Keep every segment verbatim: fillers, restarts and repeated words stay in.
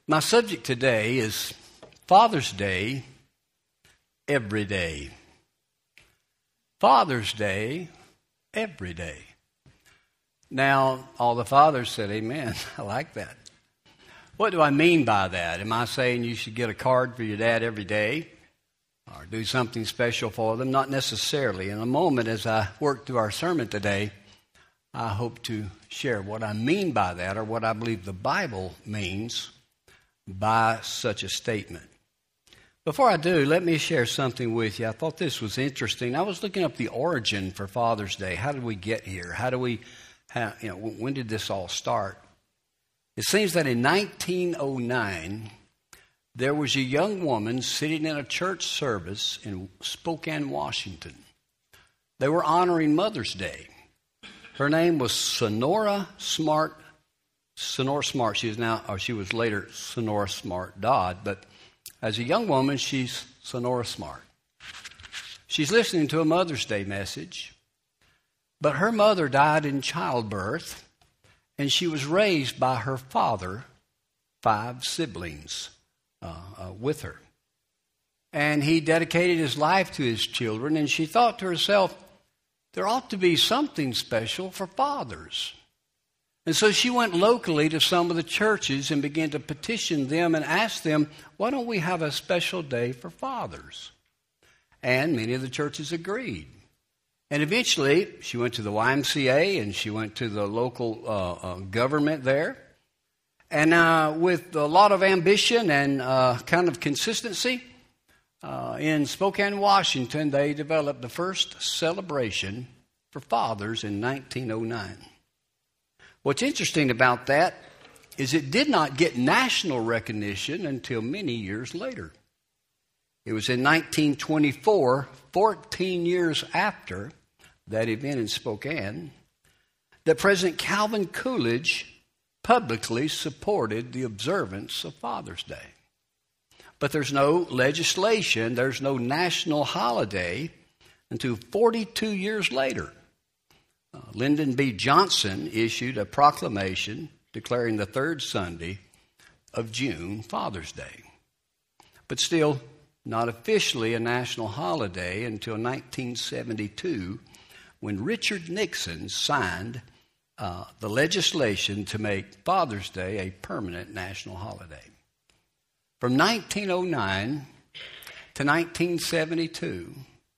My subject today is Father's Day every day. Father's Day every day. Now, all the fathers said, amen. I like that. What do I mean by that? Am I saying you should get a card for your dad every day or do something special for them? Not necessarily. In a moment, as I work through our sermon today, I hope to share what I mean by that, or what I believe the Bible means by such a statement. Before I do, let me share something with you. I thought this was interesting. I was looking up the origin for Father's Day. How did we get here? How do we, how, you know, when did this all start? It seems that in nineteen oh nine, there was a young woman sitting in a church service in Spokane, Washington. They were honoring Mother's Day. Her name was Sonora Smart. Sonora Smart. She is now, or she was later Sonora Smart Dodd, but as a young woman, she's Sonora Smart. She's listening to a Mother's Day message, but her mother died in childbirth, and she was raised by her father, five siblings uh, uh, with her. And he dedicated his life to his children, and she thought to herself, there ought to be something special for fathers. And so she went locally to some of the churches and began to petition them and ask them, why don't we have a special day for fathers? And many of the churches agreed. And eventually, she went to the Y M C A and she went to the local uh, uh, government there. And uh, with a lot of ambition and uh, kind of consistency, uh, in Spokane, Washington, they developed the first celebration for fathers in nineteen oh nine. What's interesting about that is it did not get national recognition until many years later. It was in nineteen twenty-four, fourteen years after that event in Spokane, that President Calvin Coolidge publicly supported the observance of Father's Day. But there's no legislation, there's no national holiday until forty-two years later. Uh, Lyndon B. Johnson issued a proclamation declaring the third Sunday of June Father's Day. But still, not officially a national holiday until nineteen seventy-two, when Richard Nixon signed uh, the legislation to make Father's Day a permanent national holiday. From nineteen oh nine to nineteen seventy-two,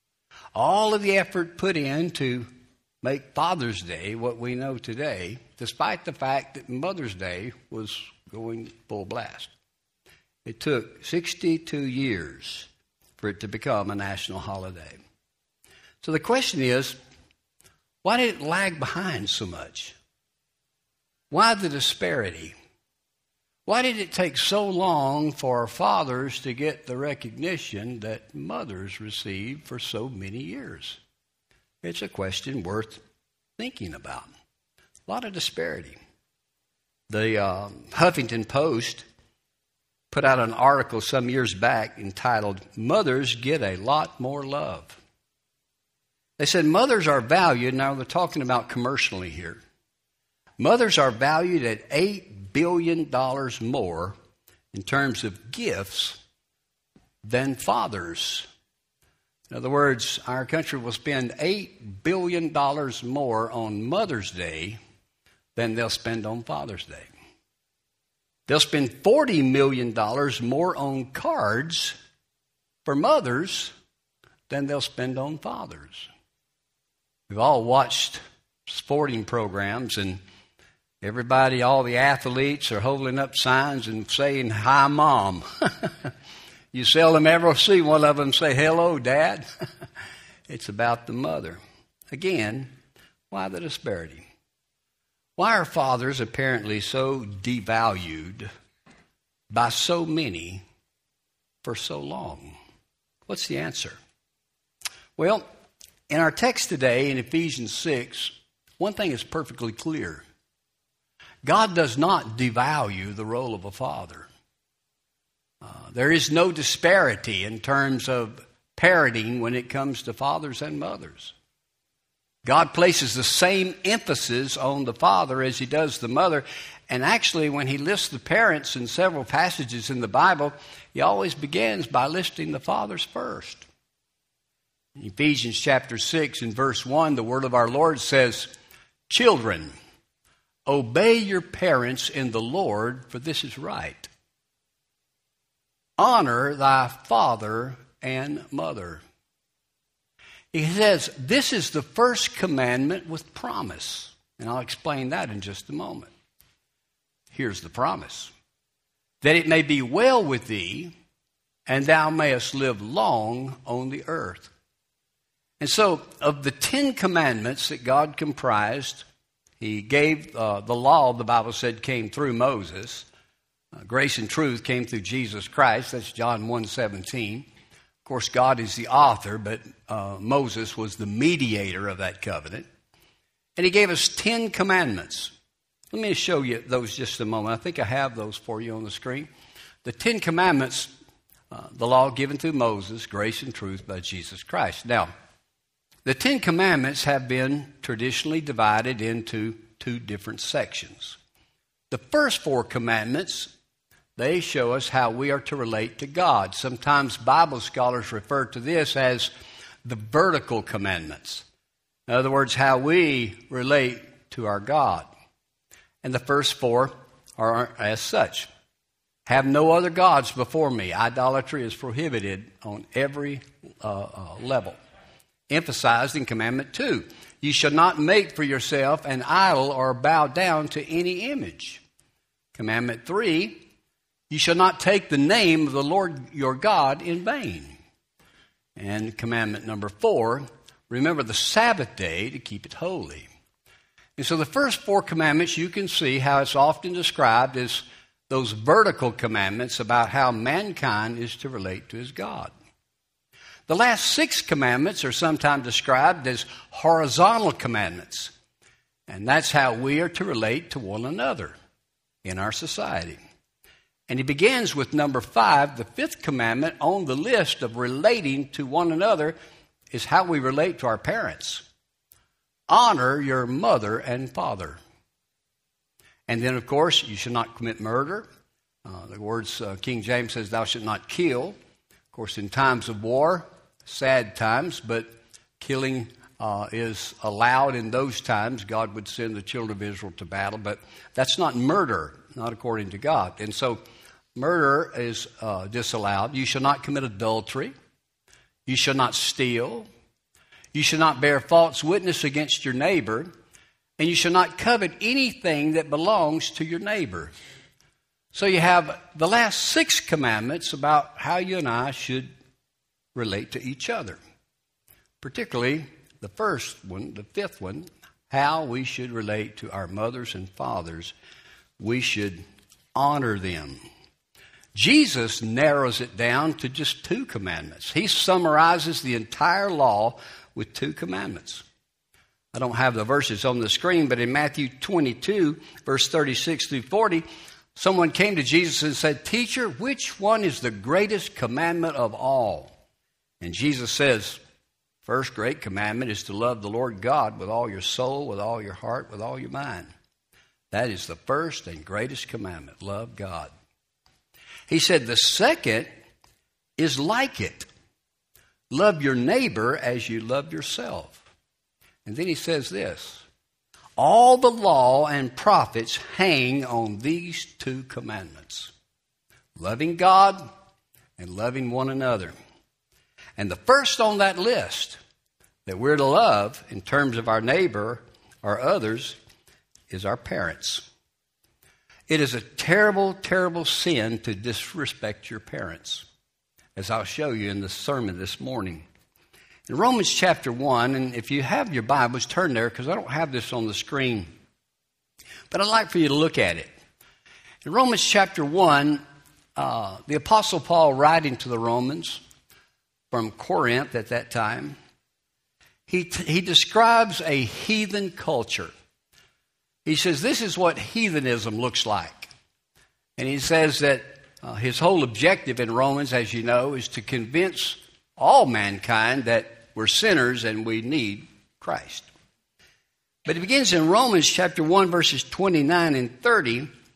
all of the effort put in to make Father's Day what we know today, despite the fact that Mother's Day was going full blast. It took sixty-two years for it to become a national holiday. So the question is, why did it lag behind so much? Why the disparity? Why did it take so long for fathers to get the recognition that mothers received for so many years? It's a question worth thinking about. A lot of disparity. The uh, Huffington Post put out an article some years back entitled, Mothers Get a Lot More Love. They said mothers are valued, now they're talking about commercially here, mothers are valued at eight billion dollars more in terms of gifts than fathers. In other words, our country will spend eight billion dollars more on Mother's Day than they'll spend on Father's Day. They'll spend forty million dollars more on cards for mothers than they'll spend on fathers. We've all watched sporting programs, and everybody, all the athletes are holding up signs and saying, "Hi, Mom." You seldom ever see one of them say, "Hello, Dad." It's about the mother. Again, why the disparity? Why are fathers apparently so devalued by so many for so long? What's the answer? Well, in our text today in Ephesians six, one thing is perfectly clear. God does not devalue the role of a father. Uh, there is no disparity in terms of parenting when it comes to fathers and mothers. God places the same emphasis on the father as he does the mother, And actually, when he lists the parents in several passages in the Bible, he always begins by listing the fathers first. In Ephesians chapter six and verse one, the word of our Lord says, "Children, obey your parents in the Lord, for this is right. Honor thy father and mother." He says, this is the first commandment with promise. And I'll explain that in just a moment. Here's the promise. That it may be well with thee, and thou mayest live long on the earth. And so, of the Ten Commandments that God comprised, he gave uh, the law, the Bible said, came through Moses. Uh, grace and truth came through Jesus Christ. That's John one seventeen. Of course, God is the author, but uh, Moses was the mediator of that covenant. And he gave us ten commandments. Let me show you those just a moment. I think I have those for you on the screen. The Ten Commandments, uh, the law given through Moses, grace and truth by Jesus Christ. Now, the Ten Commandments have been traditionally divided into two different sections. The first four commandments, they show us how we are to relate to God. Sometimes Bible scholars refer to this as the vertical commandments. In other words, how we relate to our God. And the first four are as such. Have no other gods before me. Idolatry is prohibited on every uh, uh, level. Emphasized in Commandment two. You shall not make for yourself an idol or bow down to any image. Commandment three. You shall not take the name of the Lord your God in vain. And commandment number four. Remember the Sabbath day to keep it holy. And so the first four commandments, you can see how it's often described as those vertical commandments about how mankind is to relate to his God. The last six commandments are sometimes described as horizontal commandments. And that's how we are to relate to one another in our society. And he begins with number five, the fifth commandment on the list of relating to one another is how we relate to our parents. Honor your mother and father. And then, of course, you should not commit murder. Uh, the words, uh, King James says, thou shalt not kill. Of course, in times of war, sad times, but killing uh, is allowed in those times. God would send the children of Israel to battle, but that's not murder, not according to God. And so murder is uh, disallowed. You shall not commit adultery. You shall not steal. You shall not bear false witness against your neighbor. And you shall not covet anything that belongs to your neighbor. So you have the last six commandments about how you and I should relate to each other. Particularly the first one, the fifth one, how we should relate to our mothers and fathers. We should honor them. Jesus narrows it down to just two commandments. He summarizes the entire law with two commandments. I don't have the verses on the screen, but in Matthew twenty-two, verse thirty-six through forty, someone came to Jesus and said, Teacher, which one is the greatest commandment of all? And Jesus says, first great commandment is to love the Lord God with all your soul, with all your heart, with all your mind. That is the first and greatest commandment, love God. He said the second is like it. Love your neighbor as you love yourself. And then he says this, all the law and prophets hang on these two commandments. Loving God and loving one another. And the first on that list that we're to love in terms of our neighbor or others is our parents. It is a terrible, terrible sin to disrespect your parents, as I'll show you in the sermon this morning. In Romans chapter one, and if you have your Bibles, turn there because I don't have this on the screen, but I'd like for you to look at it. In Romans chapter one, uh, the Apostle Paul, writing to the Romans from Corinth at that time, he, t- he describes a heathen culture. He says this is what heathenism looks like. And he says that uh, his whole objective in Romans, as you know, is to convince all mankind that we're sinners and we need Christ. But he begins in Romans chapter one, verses twenty-nine and thirty,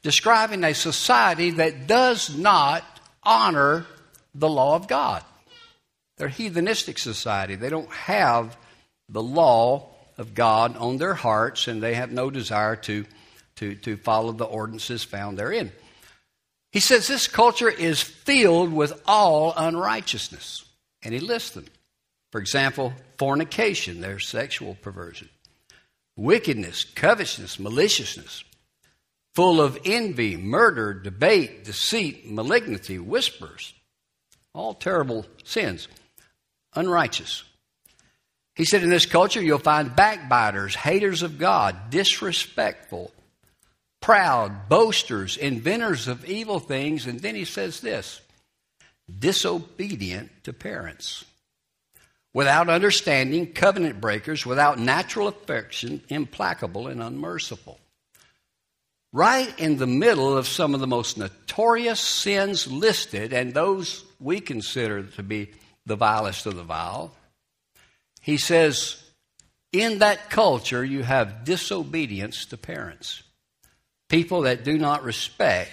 describing a society that does not honor the law of God. They're a heathenistic society. They don't have the law of God on their hearts, and they have no desire to, to, to follow the ordinances found therein. He says this culture is filled with all unrighteousness, and he lists them. For example, fornication, their sexual perversion, wickedness, covetousness, maliciousness, full of envy, murder, debate, deceit, malignity, whispers, all terrible sins, unrighteous. He said in this culture you'll find backbiters, haters of God, disrespectful, proud, boasters, inventors of evil things. And then he says this, disobedient to parents, without understanding, covenant breakers, without natural affection, implacable and unmerciful. Right in the middle of some of the most notorious sins listed, and those we consider to be the vilest of the vile, he says, in that culture you have disobedience to parents. People that do not respect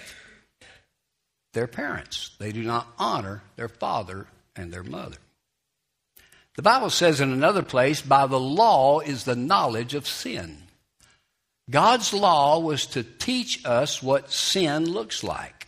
their parents. They do not honor their father and their mother. The Bible says in another place, by the law is the knowledge of sin. God's law was to teach us what sin looks like.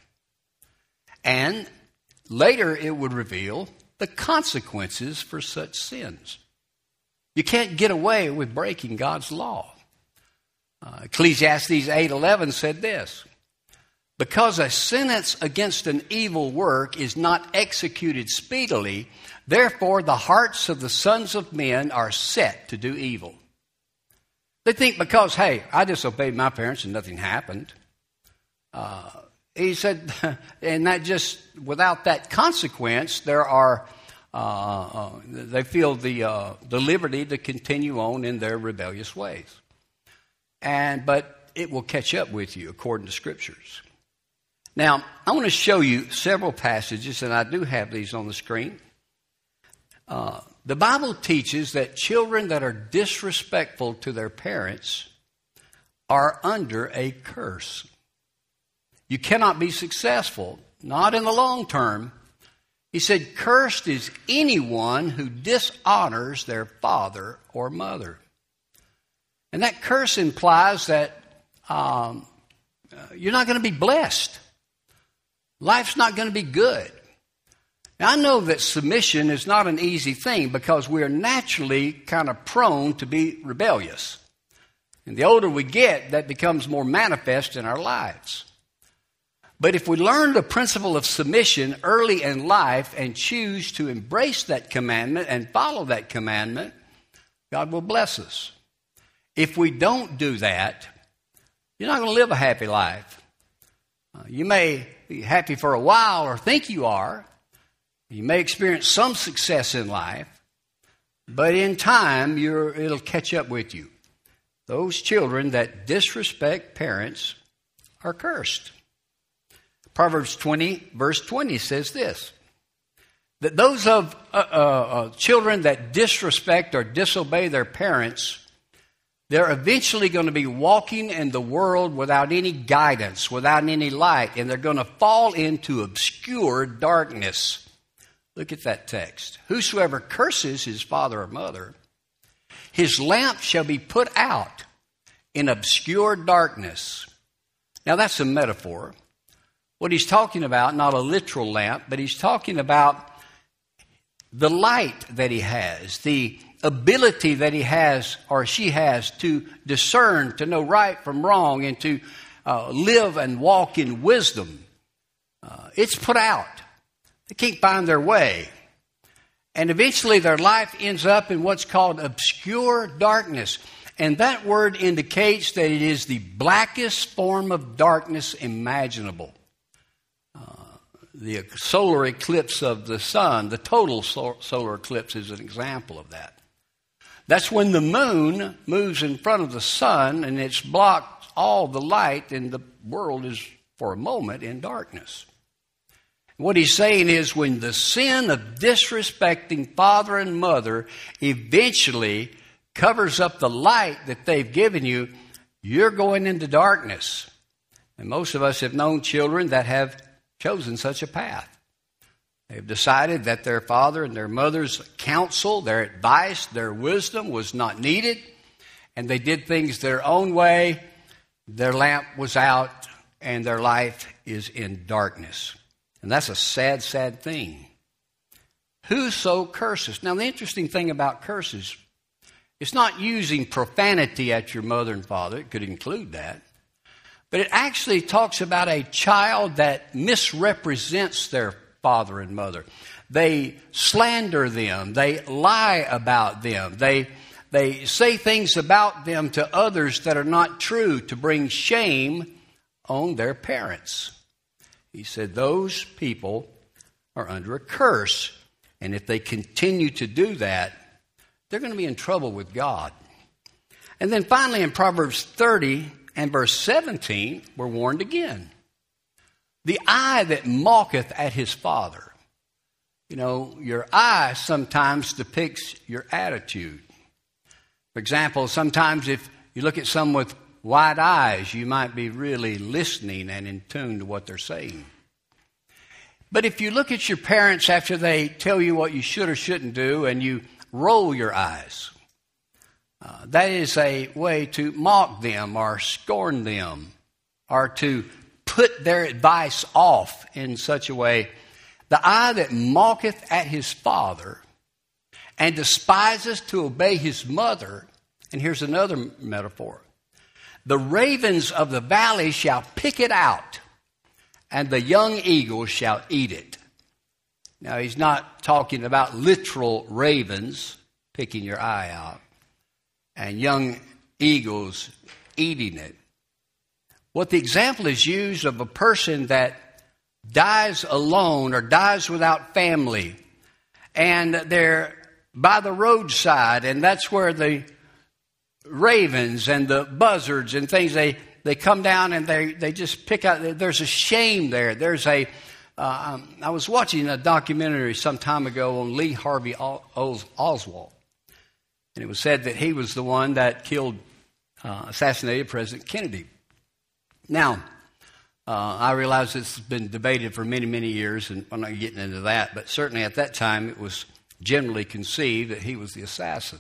And later it would reveal the consequences for such sins. You can't get away with breaking God's law. Uh, Ecclesiastes eight eleven said this, because a sentence against an evil work is not executed speedily, therefore the hearts of the sons of men are set to do evil. They think because, hey, I disobeyed my parents and nothing happened. Uh, he said, and that just, without that consequence, there are, uh, uh, they feel the, uh, the liberty to continue on in their rebellious ways. And, but it will catch up with you according to Scriptures. Now, I want to show you several passages, and I do have these on the screen. Uh, the Bible teaches that children that are disrespectful to their parents are under a curse. You cannot be successful, not in the long term. He said, cursed is anyone who dishonors their father or mother. And that curse implies that um, you're not going to be blessed. Life's not going to be good. Now, I know that submission is not an easy thing because we are naturally kind of prone to be rebellious. And the older we get, that becomes more manifest in our lives. But if we learn the principle of submission early in life and choose to embrace that commandment and follow that commandment, God will bless us. If we don't do that, you're not going to live a happy life. Uh, you may be happy for a while or think you are. You may experience some success in life, but in time, you're, it'll catch up with you. Those children that disrespect parents are cursed. Proverbs twenty, verse twenty says this, that those of uh, uh, uh, children that disrespect or disobey their parents, they're eventually going to be walking in the world without any guidance, without any light, and they're going to fall into obscure darkness. Look at that text. Whosoever curses his father or mother, his lamp shall be put out in obscure darkness. Now that's a metaphor. What he's talking about, not a literal lamp, but he's talking about the light that he has, the ability that he has or she has to discern, to know right from wrong, and to uh, live and walk in wisdom. Uh, it's put out. They can't find their way. And eventually their life ends up in what's called obscure darkness. And that word indicates that it is the blackest form of darkness imaginable. Uh, the solar eclipse of the sun, the total solar eclipse is an example of that. That's when the moon moves in front of the sun and it's blocked all the light and the world is for a moment in darkness. What he's saying is when the sin of disrespecting father and mother eventually covers up the light that they've given you, you're going into darkness. And most of us have known children that have chosen such a path. They've decided that their father and their mother's counsel, their advice, their wisdom was not needed, and they did things their own way. Their lamp was out, and their life is in darkness. And that's a sad, sad thing. Whoso curses. Now, the interesting thing about curses, it's not using profanity at your mother and father. It could include that. But it actually talks about a child that misrepresents their father and mother. They slander them. They lie about them. They, they say things about them to others that are not true to bring shame on their parents. He said those people are under a curse. And if they continue to do that, they're going to be in trouble with God. And then finally in Proverbs thirty and verse seventeen, we're warned again. The eye that mocketh at his father. You know, your eye sometimes depicts your attitude. For example, sometimes if you look at someone with wide eyes, you might be really listening and in tune to what they're saying. But if you look at your parents after they tell you what you should or shouldn't do and you roll your eyes, uh, that is a way to mock them or scorn them or to put their advice off in such a way. The eye that mocketh at his father and despiseth to obey his mother. And here's another metaphor. The ravens of the valley shall pick it out, and the young eagle shall eat it. Now, he's not talking about literal ravens picking your eye out and young eagles eating it. What the example is used of a person that dies alone or dies without family, and they're by the roadside, and that's where the ravens and the buzzards and things, they, they come down and they, they just pick out. There's a shame there. There's a, uh, um, I was watching a documentary some time ago on Lee Harvey Oswald, and it was said that he was the one that killed, uh, assassinated President Kennedy. Now, uh, I realize it's been debated for many, many years, and I'm not getting into that, but certainly at that time it was generally conceived that he was the assassin.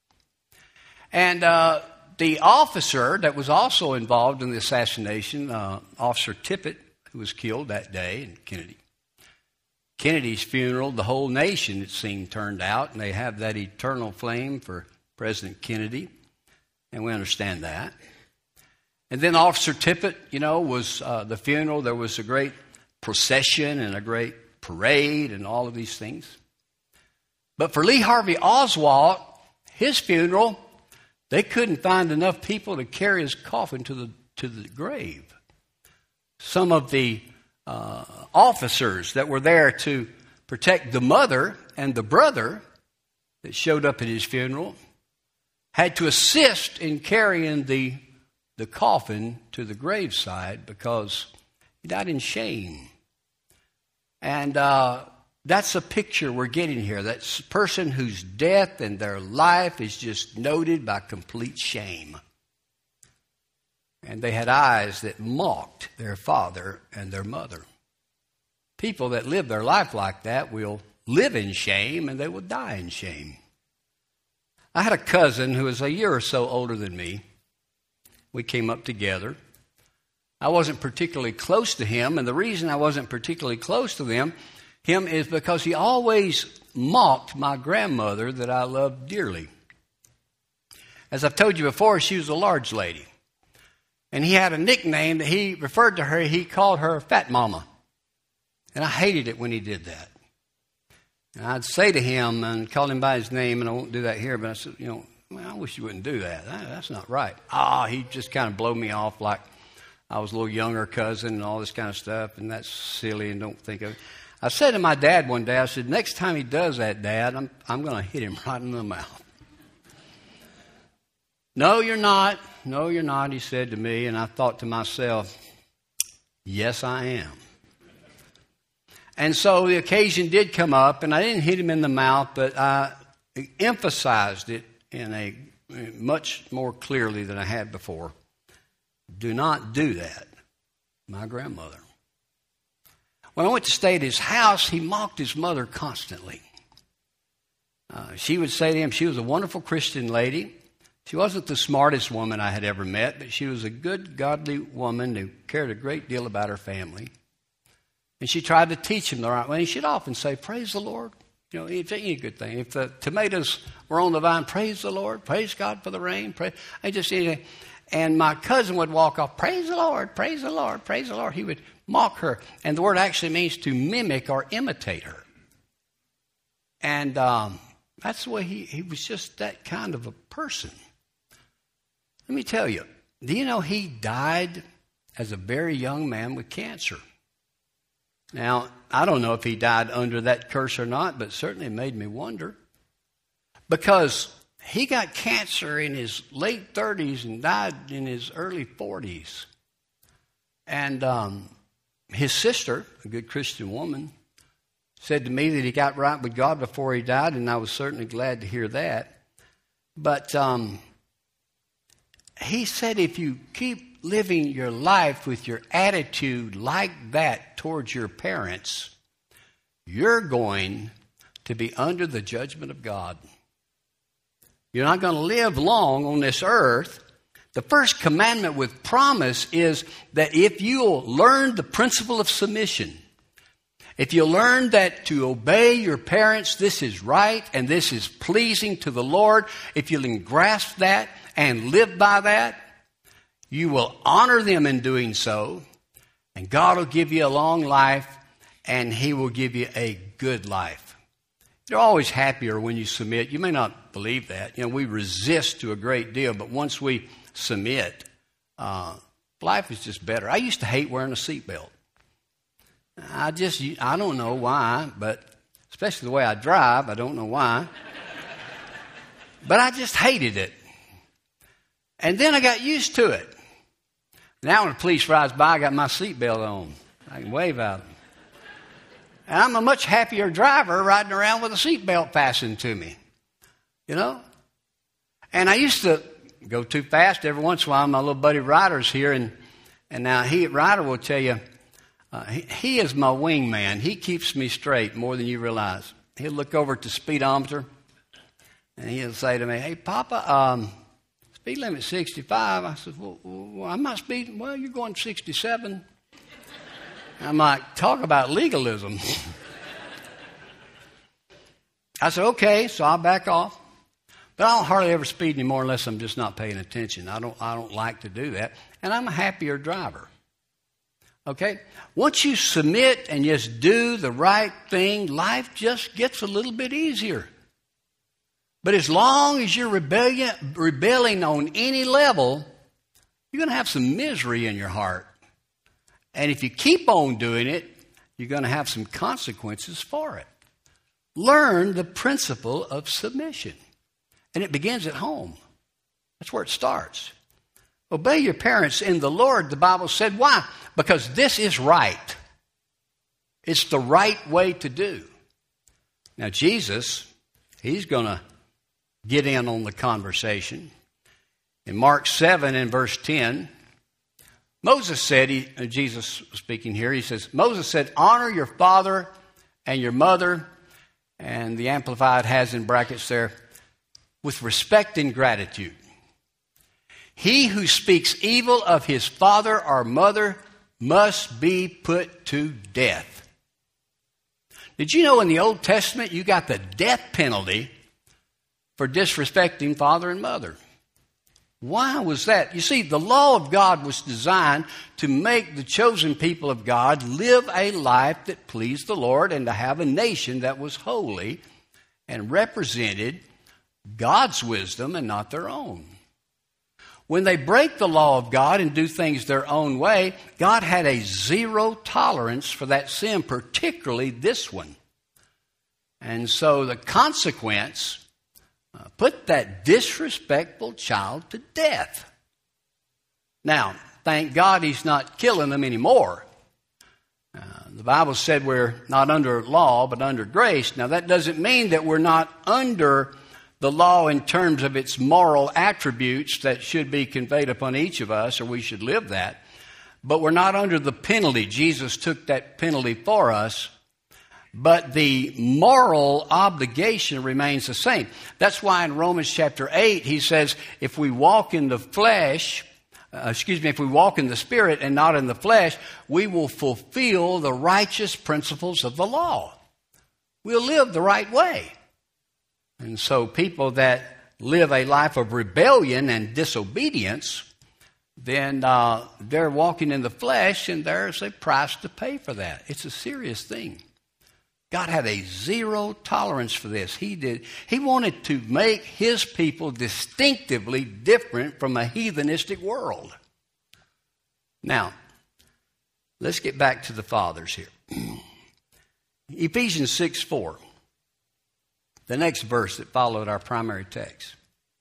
And uh, the officer that was also involved in the assassination, uh, Officer Tippit, who was killed that day in Kennedy. Kennedy's funeral, the whole nation, it seemed, turned out, and they have that eternal flame for President Kennedy, and we understand that. And then Officer Tippit, you know, was uh, the funeral. There was a great procession and a great parade and all of these things. But for Lee Harvey Oswald, his funeral, they couldn't find enough people to carry his coffin to the to the grave. Some of the uh, officers that were there to protect the mother and the brother that showed up at his funeral had to assist in carrying the the coffin to the graveside because he died in shame. And uh, that's a picture we're getting here. That person whose death and their life is just noted by complete shame. And they had eyes that mocked their father and their mother. People that live their life like that will live in shame and they will die in shame. I had a cousin who was a year or so older than me. We came up together. I wasn't particularly close to him, and the reason I wasn't particularly close to them, him is because he always mocked my grandmother that I loved dearly. As I've told you before, she was a large lady. And he had a nickname that he referred to her, he called her Fat Mama. And I hated it when he did that. And I'd say to him and call him by his name, and I won't do that here, but I said, you know, well, I wish you wouldn't do that. That's not right. Ah, he just kind of blew me off like I was a little younger cousin and all this kind of stuff, and that's silly and don't think of it. I said to my dad one day, I said, next time he does that, Dad, I'm, I'm going to hit him right in the mouth. No, you're not. No, you're not, he said to me, and I thought to myself, yes, I am. And so the occasion did come up, and I didn't hit him in the mouth, but I emphasized it in a much more clearly than I had before. Do not do that. my grandmother. When I went to stay at his house, he mocked his mother constantly. Uh, she would say to him, she was a wonderful Christian lady. She wasn't the smartest woman I had ever met, but she was a good, godly woman who cared a great deal about her family. And she tried to teach him the right way. And she'd often say, praise the Lord. You know, it's any good thing. If the tomatoes were on the vine, praise the Lord. Praise God for the rain. Praise, I just anything. And my cousin would walk off, praise the Lord, praise the Lord, praise the Lord. He would mock her. And the word actually means to mimic or imitate her. And um, that's the way he, he was just that kind of a person. Let me tell you, do you know he died as a very young man with cancer? Now, I don't know if he died under that curse or not, but certainly it made me wonder. Because he got cancer in his late thirties and died in his early forties. And um, his sister, a good Christian woman, said to me that he got right with God before he died, and I was certainly glad to hear that. But um, he said if you keep living your life with your attitude like that towards your parents, you're going to be under the judgment of God. You're not going to live long on this earth. The first commandment with promise is that if you'll learn the principle of submission, if you learn that to obey your parents, this is right and this is pleasing to the Lord, if you'll grasp that and live by that, you will honor them in doing so, and God will give you a long life, and He will give you a good life. You're always happier when you submit. You may not believe that. You know, we resist to a great deal, but once we submit, uh, life is just better. I used to hate wearing a seatbelt. I just, I don't know why, but especially the way I drive, I don't know why. But I just hated it. And then I got used to it. Now when the police rides by, I got my seatbelt on. I can wave at them. And I'm a much happier driver riding around with a seatbelt fastened to me. You know? And I used to go too fast every once in a while. My little buddy Ryder's here, and, and now he, Ryder will tell you, uh, he, he is my wingman. He keeps me straight more than you realize. He'll look over at the speedometer, and he'll say to me, hey, Papa, um, speed limit sixty-five. I said, well, well, I'm not speeding. Well, you're going sixty-seven. I'm like, talk about legalism. I said, okay, so I'll back off. But I don't hardly ever speed anymore unless I'm just not paying attention. I don't, I don't like to do that. And I'm a happier driver. Okay? Once you submit and just do the right thing, life just gets a little bit easier. But as long as you're rebellion, rebelling on any level, you're going to have some misery in your heart. And if you keep on doing it, you're going to have some consequences for it. Learn the principle of submission. And it begins at home. That's where it starts. Obey your parents in the Lord, the Bible said. Why? Because this is right. It's the right way to do. Now, Jesus, He's going to get in on the conversation. In Mark seven and verse ten, Moses said, he, Jesus speaking here, he says, Moses said, honor your father and your mother, and the Amplified has in brackets there, with respect and gratitude. He who speaks evil of his father or mother must be put to death. Did you know in the Old Testament you got the death penalty for disrespecting father and mother? Why was that? You see, the law of God was designed to make the chosen people of God live a life that pleased the Lord and to have a nation that was holy and represented God's wisdom and not their own. When they break the law of God and do things their own way, God had a zero tolerance for that sin, particularly this one. And so the consequence, uh, put that disrespectful child to death. Now, thank God He's not killing them anymore. Uh, the Bible said we're not under law, but under grace. Now, that doesn't mean that we're not under the law in terms of its moral attributes that should be conveyed upon each of us, or we should live that. but we're not under the penalty. Jesus took that penalty for us, but the moral obligation remains the same. That's why in Romans chapter eight, he says, if we walk in the flesh, uh, excuse me, if we walk in the Spirit and not in the flesh, we will fulfill the righteous principles of the law. We'll live the right way. And so people that live a life of rebellion and disobedience, then uh, they're walking in the flesh, and there's a price to pay for that. It's a serious thing. God had a zero tolerance for this. He did. He wanted to make his people distinctively different from a heathenistic world. Now, let's get back to the fathers here. Ephesians six four, the next verse that followed our primary text.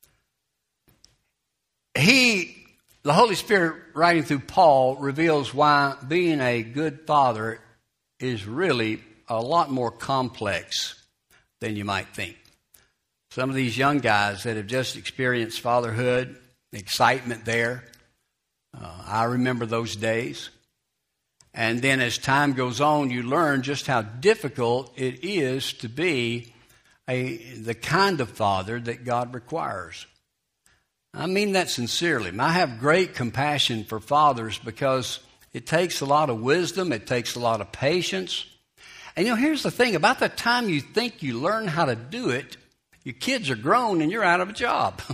He, the Holy Spirit, writing through Paul, reveals why being a good father is really a lot more complex than you might think. Some of these young guys that have just experienced fatherhood, excitement there, uh, I remember those days. And then as time goes on, you learn just how difficult it is to be a the kind of father that God requires. I mean that sincerely. I have great compassion for fathers because it takes a lot of wisdom, it takes a lot of patience. And you know, here's the thing, about the time you think you learn how to do it, your kids are grown and you're out of a job.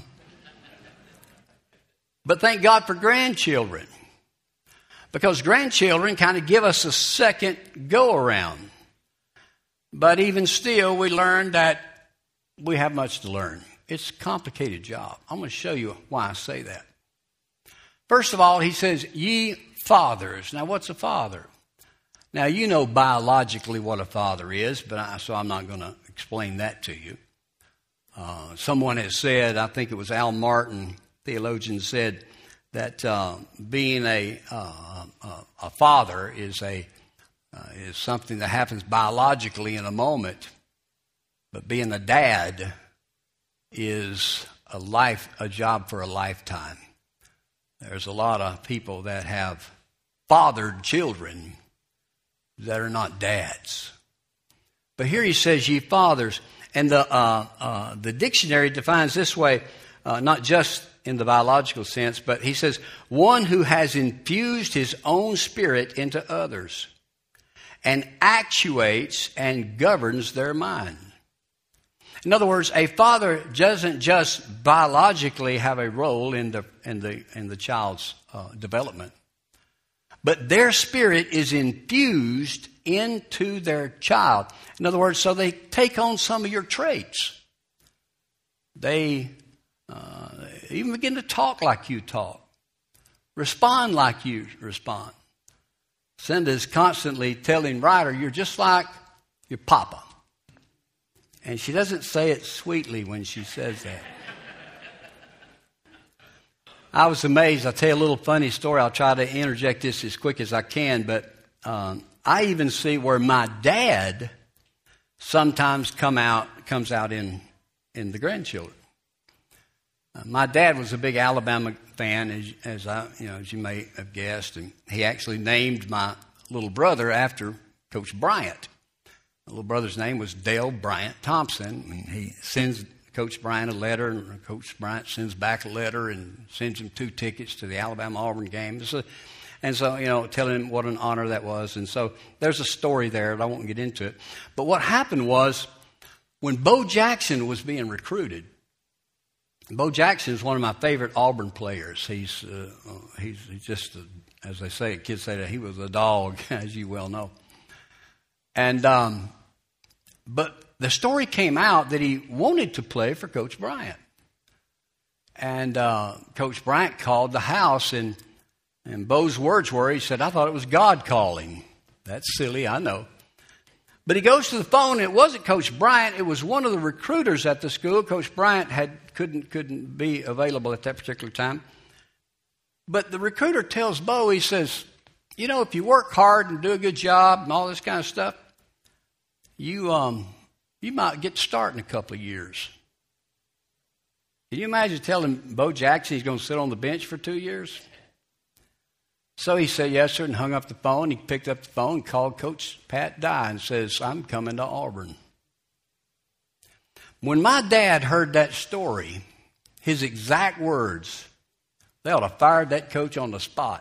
But thank God for grandchildren, because grandchildren kind of give us a second go around. But even still, we learn that we have much to learn. It's a complicated job. I'm going to show you why I say that. First of all, he says, ye fathers. Now, what's a father? Now, you know biologically what a father is, but I, so I'm not going to explain that to you. Uh, someone has said, I think it was Al Martin, theologian, said that uh, being a uh, uh, a father is a uh, is something that happens biologically in a moment, but being a dad is a life a job for a lifetime. There's a lot of people that have fathered children that are not dads. But here he says, ye fathers. And the uh, uh, the dictionary defines this way, uh, not just in the biological sense, but he says, one who has infused his own spirit into others and actuates and governs their mind. In other words, a father doesn't just biologically have a role in the in the in the child's uh, development, but their spirit is infused into their child. In other words, so they take on some of your traits. They uh, even begin to talk like you talk, respond like you respond. Cinda's constantly telling Ryder, you're just like your papa. And she doesn't say it sweetly when she says that. I was amazed. I'll tell you a little funny story. I'll try to interject this as quick as I can. But um, I even see where my dad sometimes come out comes out in, in the grandchildren. Uh, my dad was a big Alabama fan, as, as I, you know, as you may have guessed, and he actually named my little brother after Coach Bryant. My little brother's name was Dale Bryant Thompson, and he sends Coach Bryant a letter, and Coach Bryant sends back a letter and sends him two tickets to the Alabama-Auburn game. So, and so, you know, telling him what an honor that was. And so there's a story there, but I won't get into it. But what happened was, when Bo Jackson was being recruited, Bo Jackson is one of my favorite Auburn players. He's uh, he's, he's just, a, as they say, kids say that he was a dog, as you well know. And um, but the story came out that he wanted to play for Coach Bryant. And uh, Coach Bryant called the house, and, and Bo's words were, he said, I thought it was God calling. That's silly, I know. But he goes to the phone, and it wasn't Coach Bryant. It was one of the recruiters at the school. Coach Bryant had couldn't couldn't be available at that particular time. But the recruiter tells Bo, he says, you know, if you work hard and do a good job and all this kind of stuff, you um you might get to start in a couple of years. Can you imagine telling Bo Jackson he's going to sit on the bench for two years? So he said yes, sir, and hung up the phone. He picked up the phone and called Coach Pat Dye and says, I'm coming to Auburn. When my dad heard that story, his exact words, they ought to have fired that coach on the spot.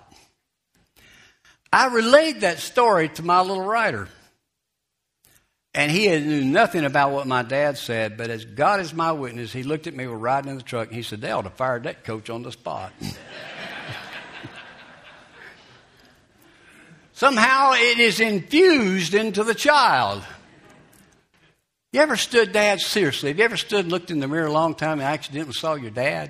I relayed that story to my little writer. And he knew nothing about what my dad said, but as God is my witness, he looked at me, we were riding in the truck, and he said, they ought to have fired that coach on the spot. Somehow it is infused into the child. You ever stood, Dad, seriously, have you ever stood and looked in the mirror a long time and accidentally saw your dad?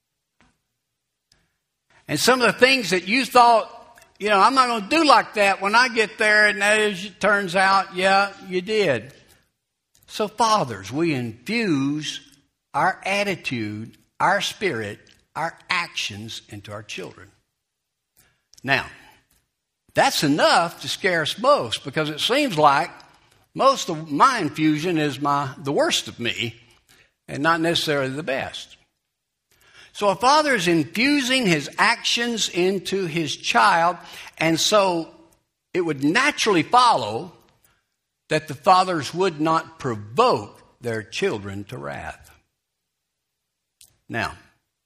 And some of the things that you thought, you know, I'm not going to do like that when I get there, and as it turns out, yeah, you did. So fathers, we infuse our attitude, our spirit, our actions into our children. Now, that's enough to scare us most, because it seems like most of my infusion is my the worst of me and not necessarily the best. So a father is infusing his actions into his child, and so it would naturally follow that the fathers would not provoke their children to wrath. Now,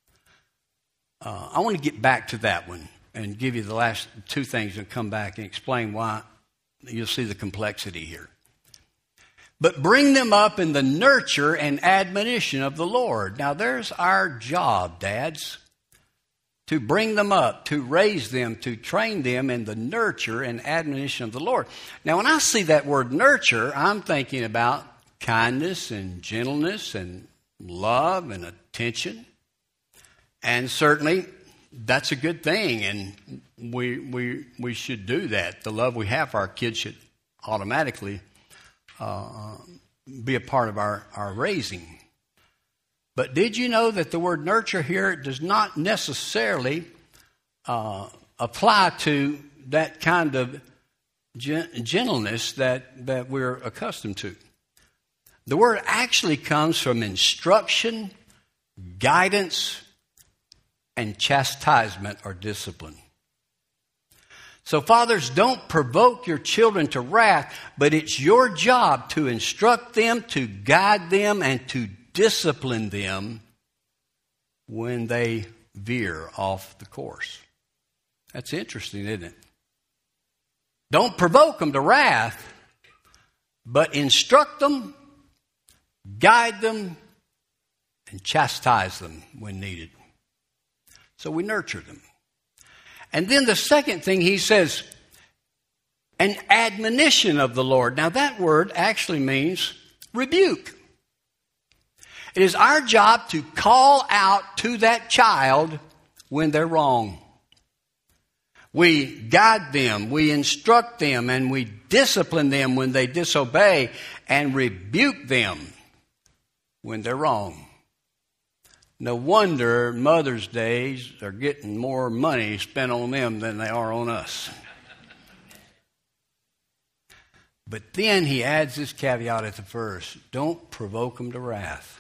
uh, I want to get back to that one and give you the last two things and come back and explain why. You'll see the complexity here. But bring them up in the nurture and admonition of the Lord. Now, there's our job, dads, to bring them up, to raise them, to train them in the nurture and admonition of the Lord. Now, when I see that word nurture, I'm thinking about kindness and gentleness and love and attention. And certainly, that's a good thing, and we we we should do that. The love we have for our kids should automatically uh, be a part of our, our raising. But did you know that the word nurture here does not necessarily uh, apply to that kind of gentleness that, that we're accustomed to? The word actually comes from instruction, guidance, and chastisement or discipline. So fathers, don't provoke your children to wrath, but it's your job to instruct them, to guide them, and to discipline them when they veer off the course. That's interesting, isn't it? Don't provoke them to wrath, but instruct them, guide them, and chastise them when needed. So we nurture them. And then the second thing he says, an admonition of the Lord. Now that word actually means rebuke. It is our job to call out to that child when they're wrong. We guide them, we instruct them, and we discipline them when they disobey, and rebuke them when they're wrong. No wonder Mother's Days are getting more money spent on them than they are on us. But then he adds this caveat at the first. Don't provoke them to wrath.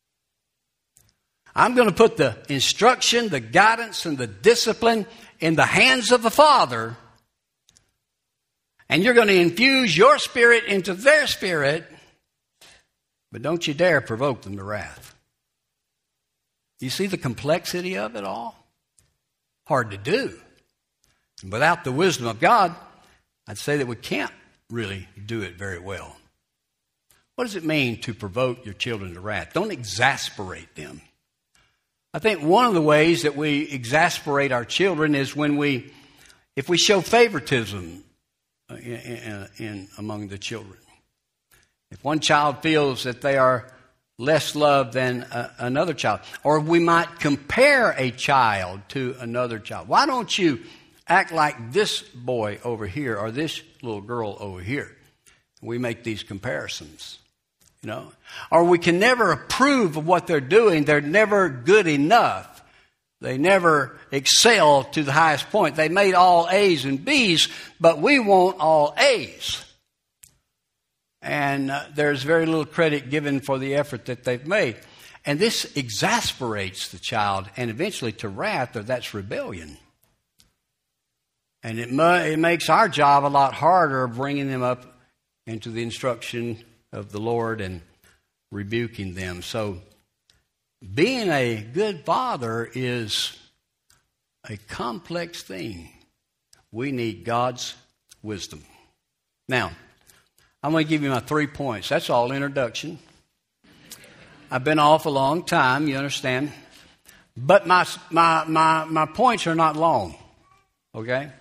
I'm going to put the instruction, the guidance, and the discipline in the hands of the Father. And you're going to infuse your spirit into their spirit. But don't you dare provoke them to wrath. You see the complexity of it all? Hard to do. And without the wisdom of God, I'd say that we can't really do it very well. What does it mean to provoke your children to wrath? Don't exasperate them. I think one of the ways that we exasperate our children is when we, if we show favoritism in, in, in among the children. If one child feels that they are less loved than uh, another child. Or we might compare a child to another child. Why don't you act like this boy over here or this little girl over here? We make these comparisons, you know. Or we can never approve of what they're doing. They're never good enough. They never excel to the highest point. They made all A's and B's, but we want all A's. And uh, there's very little credit given for the effort that they've made. And this exasperates the child, and eventually to wrath, or that's rebellion. And it, mu- it makes our job a lot harder bringing them up into the instruction of the Lord and rebuking them. So being a good father is a complex thing. We need God's wisdom. Now, I'm going to give you my three points. That's all introduction. I've been off a long time, you understand. But my my my my points are not long. Okay?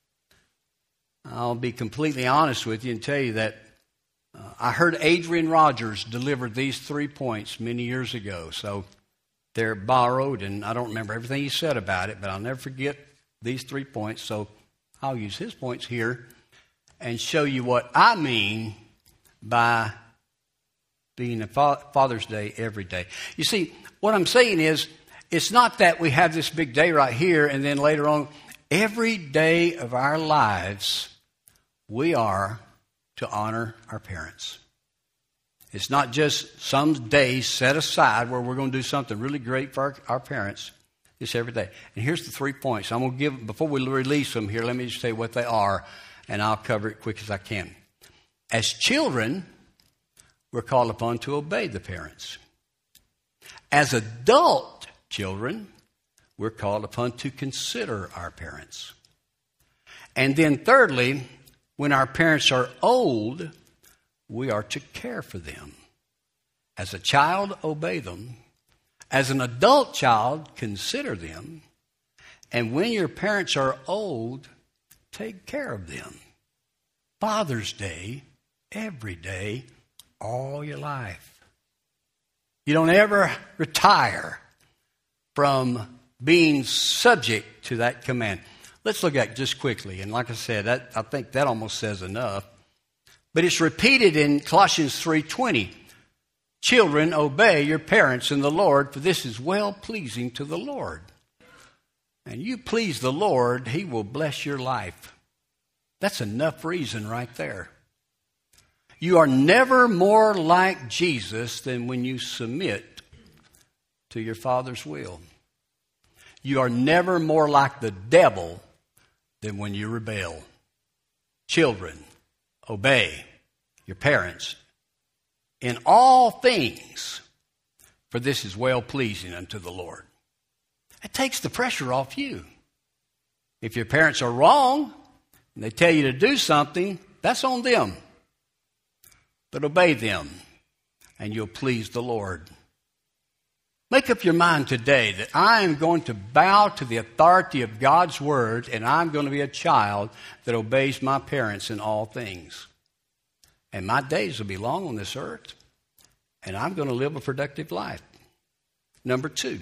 I'll be completely honest with you and tell you that uh, I heard Adrian Rogers deliver these three points many years ago. So they're borrowed, and I don't remember everything he said about it, but I'll never forget these three points. So I'll use his points here and show you what I mean by being a Father's Day every day. You see, what I'm saying is, it's not that we have this big day right here and then later on, every day of our lives, we are to honor our parents. It's not just some days set aside where we're going to do something really great for our, our parents. It's every day. And here's the three points. I'm going to give, before we release them here, let me just say what they are, and I'll cover it quick as I can. As children, we're called upon to obey the parents. As adult children, we're called upon to consider our parents. And then thirdly, when our parents are old, we are to care for them. As a child, obey them. As an adult child, consider them. And when your parents are old, take care of them. Father's Day, every day, all your life. You don't ever retire from being subject to that command. Let's look at it just quickly. And like I said, that, I think that almost says enough. But it's repeated in Colossians three twenty. Children, obey your parents in the Lord, for this is well-pleasing to the Lord. And you please the Lord, He will bless your life. That's enough reason right there. You are never more like Jesus than when you submit to your Father's will. You are never more like the devil than when you rebel. Children, obey your parents in all things, for this is well-pleasing unto the Lord. It takes the pressure off you. If your parents are wrong and they tell you to do something, that's on them. But obey them, and you'll please the Lord. Make up your mind today that I am going to bow to the authority of God's Word, and I'm going to be a child that obeys my parents in all things. And my days will be long on this earth, and I'm going to live a productive life. Number two,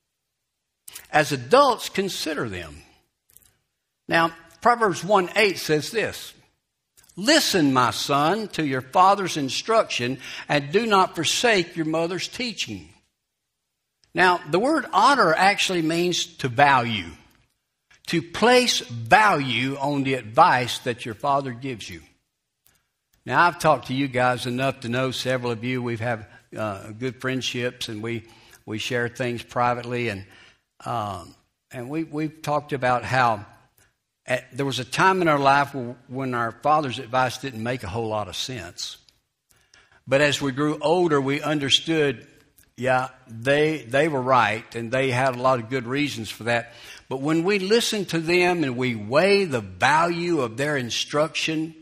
as adults, consider them. Now, Proverbs one eight says this, listen, my son, to your father's instruction, and do not forsake your mother's teaching. Now, the word honor actually means to value, to place value on the advice that your father gives you. Now, I've talked to you guys enough to know several of you. We've had uh, good friendships, and we, we share things privately. And um, and we, we've talked about how at, there was a time in our life when our father's advice didn't make a whole lot of sense. But as we grew older, we understood, yeah, they they were right, and they had a lot of good reasons for that. But when we listen to them and we weigh the value of their instruction,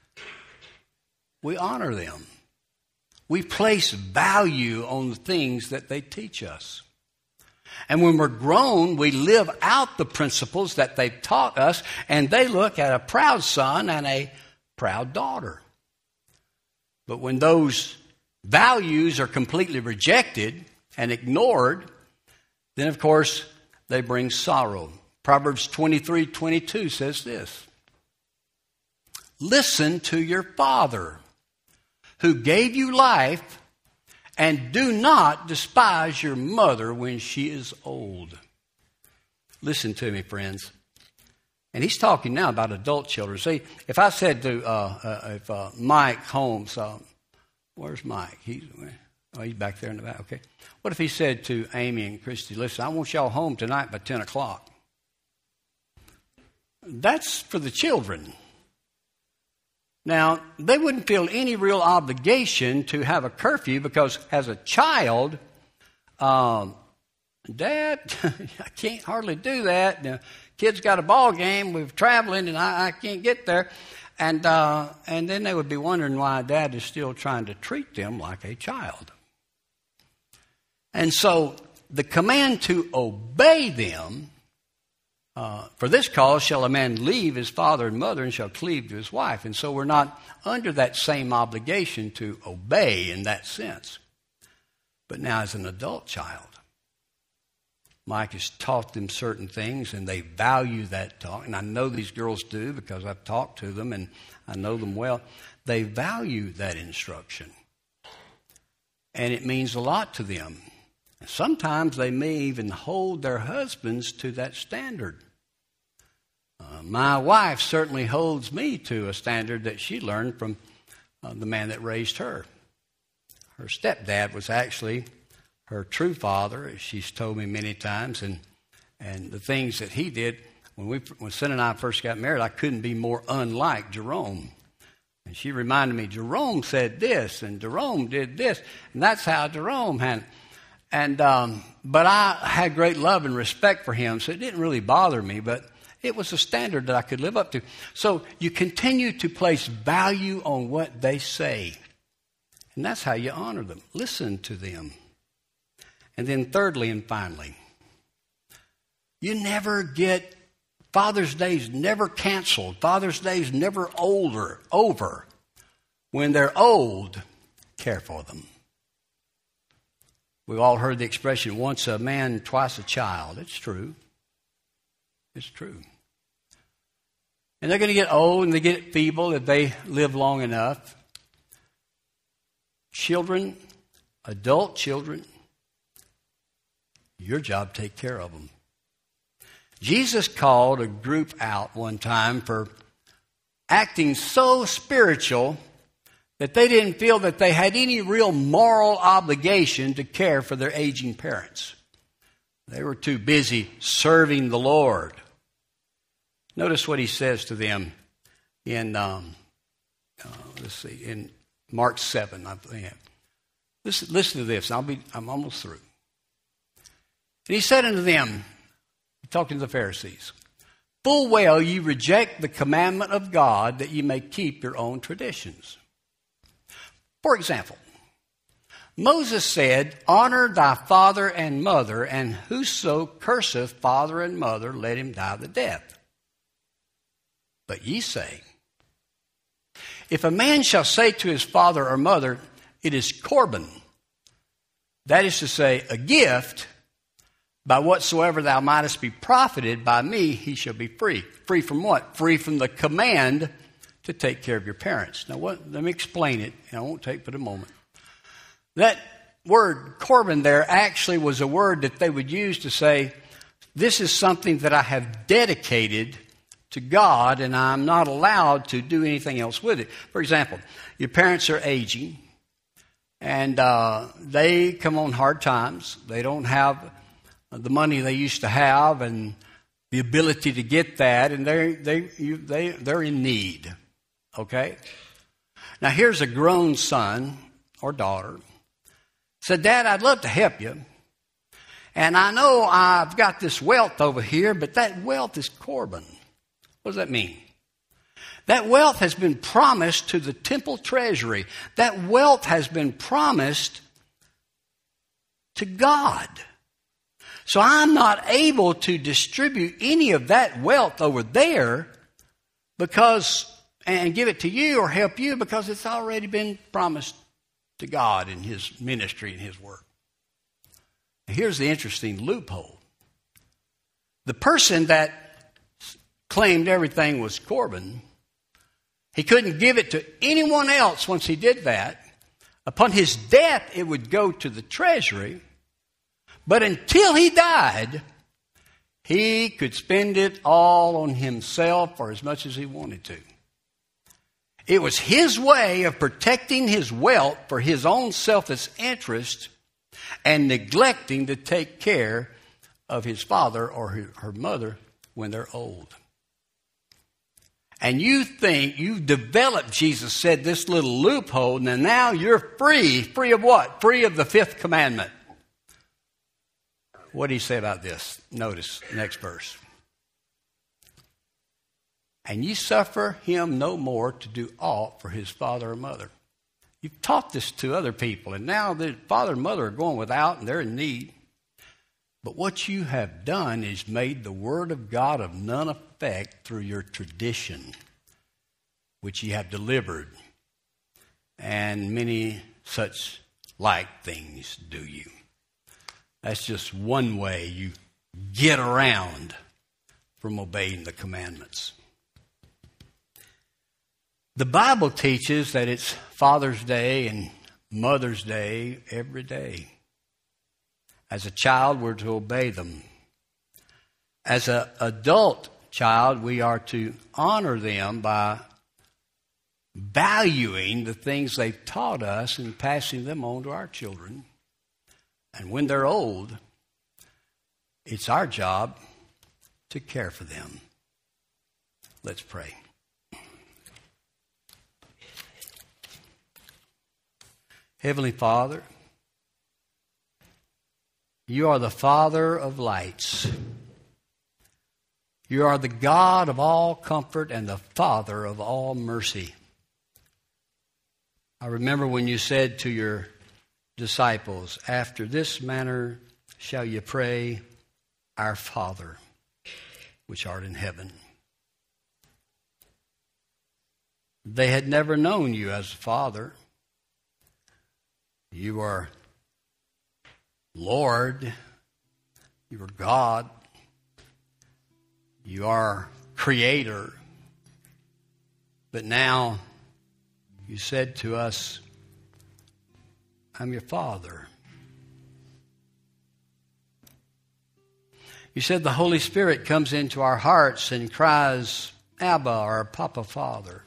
we honor them. We place value on the things that they teach us. And when we're grown, we live out the principles that they've taught us, and they look at a proud son and a proud daughter. But when those values are completely rejected and ignored, then of course they bring sorrow. Proverbs twenty-three twenty-two says this, listen to your father who gave you life, and do not despise your mother when she is old. Listen to me, friends. And he's talking now about adult children. See, if I said to uh, uh, if uh, Mike Holmes, uh, where's Mike? He's, oh, he's back there in the back. Okay. What if he said to Amy and Christy, listen, I want y'all home tonight by ten o'clock. that's for the children. Now, they wouldn't feel any real obligation to have a curfew because as a child, um, Dad, I can't hardly do that. The kid's got a ball game. We're traveling, and I, I can't get there. And uh, and then they would be wondering why Dad is still trying to treat them like a child. And so the command to obey them, uh, for this cause shall a man leave his father and mother and shall cleave to his wife. And so we're not under that same obligation to obey in that sense. But now as an adult child, Mike has taught them certain things, and they value that talk. And I know these girls do because I've talked to them, and I know them well. They value that instruction. And it means a lot to them. Sometimes they may even hold their husbands to that standard. Uh, my wife certainly holds me to a standard that she learned from uh, the man that raised her. Her stepdad was actually her true father, as she's told me many times, and and the things that he did. When we when Sin and I first got married, I couldn't be more unlike Jerome. And she reminded me, Jerome said this, and Jerome did this, and that's how Jerome handled it. And um, but I had great love and respect for him, so it didn't really bother me, but it was a standard that I could live up to. So you continue to place value on what they say, and that's how you honor them. Listen to them. And then thirdly and finally, you never get, Father's Day's never canceled. Father's Day's never older, over. When they're old, care for them. We've all heard the expression, once a man, twice a child. It's true. It's true. And they're going to get old and they get feeble if they live long enough. Children, adult children, your job, take care of them. Jesus called a group out one time for acting so spiritual that they didn't feel that they had any real moral obligation to care for their aging parents. They were too busy serving the Lord. Notice what he says to them in, um, uh, let's see, in Mark seven, I think. Listen, listen to this. I'll be, I'm almost through. And he said unto them, talking to the Pharisees, full well ye reject the commandment of God that ye may keep your own traditions. For example, Moses said, honor thy father and mother, and whoso curseth father and mother, let him die the death. But ye say, if a man shall say to his father or mother, it is Corban, that is to say, a gift, by whatsoever thou mightest be profited by me, he shall be free. Free from what? Free from the command to take care of your parents. Now, what, let me explain it, and I won't take but a moment. That word Corban there actually was a word that they would use to say, this is something that I have dedicated to God, and I'm not allowed to do anything else with it. For example, your parents are aging, and uh, they come on hard times. They don't have the money they used to have and the ability to get that, and they they you, they they're in need. Okay? Now here's a grown son or daughter. Said, Dad, I'd love to help you. And I know I've got this wealth over here, but that wealth is Corban. What does that mean? That wealth has been promised to the temple treasury. That wealth has been promised to God. So I'm not able to distribute any of that wealth over there because and give it to you or help you because it's already been promised to God in his ministry and his work. Here's the interesting loophole. The person that claimed everything was Corban, he couldn't give it to anyone else once he did that. Upon his death, it would go to the treasury. But until he died, he could spend it all on himself or as much as he wanted to. It was his way of protecting his wealth for his own selfish interest and neglecting to take care of his father or her mother when they're old. and you think you've developed, Jesus said, this little loophole, and now you're free. Free of what? Free of the fifth commandment. What do you say about this? Notice, next verse. And ye suffer him no more to do aught for his father or mother. You've taught this to other people, and now the father and mother are going without, and they're in need. But what you have done is made the word of God of none effect through your tradition, which ye have delivered. And many such like things do you. That's just one way you get around from obeying the commandments. The Bible teaches that it's Father's Day and Mother's Day every day. As a child, we're to obey them. As an adult child, we are to honor them by valuing the things they've taught us and passing them on to our children. And when they're old, it's our job to care for them. Let's pray. Heavenly Father, you are the Father of lights. You are the God of all comfort and the Father of all mercy. I remember when you said to your disciples, after this manner shall you pray, our Father, which art in heaven. They had never known you as a Father. You are Lord, you are God, you are Creator. But now you said to us, I'm your Father. You said the Holy Spirit comes into our hearts and cries, Abba, or Papa, Father.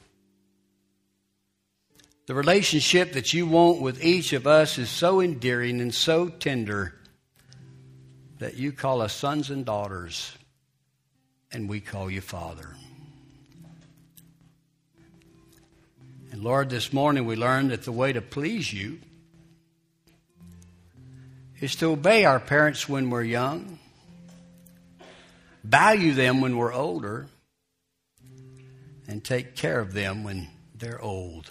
The relationship that you want with each of us is so endearing and so tender that you call us sons and daughters, and we call you Father. And Lord, this morning we learned that the way to please you is to obey our parents when we're young, value them when we're older, and take care of them when they're old.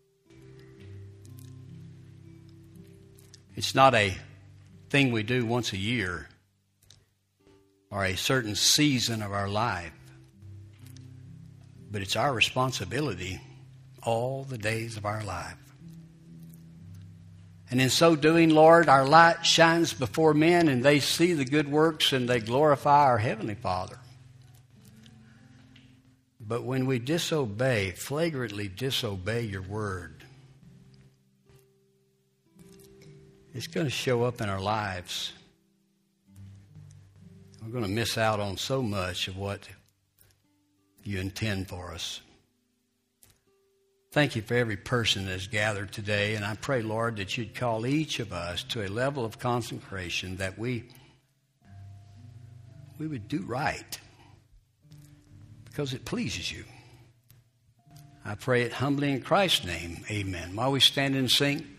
It's not a thing we do once a year or a certain season of our life, but it's our responsibility all the days of our life. And in so doing, Lord, our light shines before men and they see the good works and they glorify our Heavenly Father. But when we disobey, flagrantly disobey your word, it's going to show up in our lives. We're going to miss out on so much of what you intend for us. Thank you for every person that's gathered today, and I pray, Lord, that you'd call each of us to a level of consecration that we, we would do right because it pleases you. I pray it humbly in Christ's name. Amen. While we stand and sing,